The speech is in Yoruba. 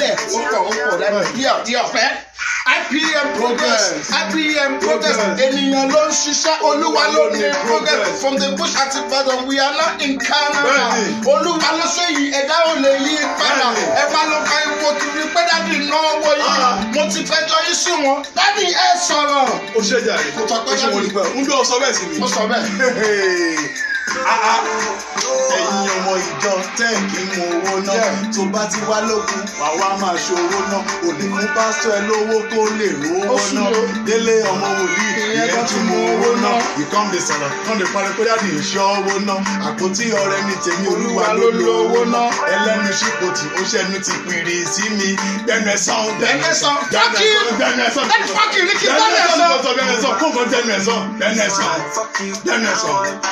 díẹ̀ ó pọ̀ lẹ́nu bí ọ̀fẹ́. IPM progress ènìyàn ló ń ṣiṣẹ́ olúwa ló ní progress from the bush àti Ìbàdàn we are now in Canada olúwa ló ṣe yìí ẹ̀dá ò lè yí padà ẹ bá ló ka ipò kiri pé dádì náwó yìí mo ti fẹjọ́ yín sùn wọn dádì ẹ sọ̀rọ̀. ó ṣe jà rè kò tọ́ pé dádì ń gbé ọsọ bẹ́ẹ̀ sí mi. ó sọ bẹ́ẹ̀. ẹ̀yin ọmọ ìjọ tẹ́ǹkì mú owó náà tó bá ti wá lókun wàá máa ṣòwò náà òní fún pásítọ̀ ẹ lówó kó lè rówó náà délé ọmọ wòlíì ìyẹn tún mú owó náà ìkànnì sọ̀rọ̀ kọ́ndé parí pé dáàdì ìṣọ́ owó náà àpótí ọ̀rẹ́ mi tèmi olúwa ló lo owó náà ẹlẹ́nu ṣípòtì ó ṣẹ́nu ti pìrì sí mi bẹ́ẹ̀ni ẹ̀sán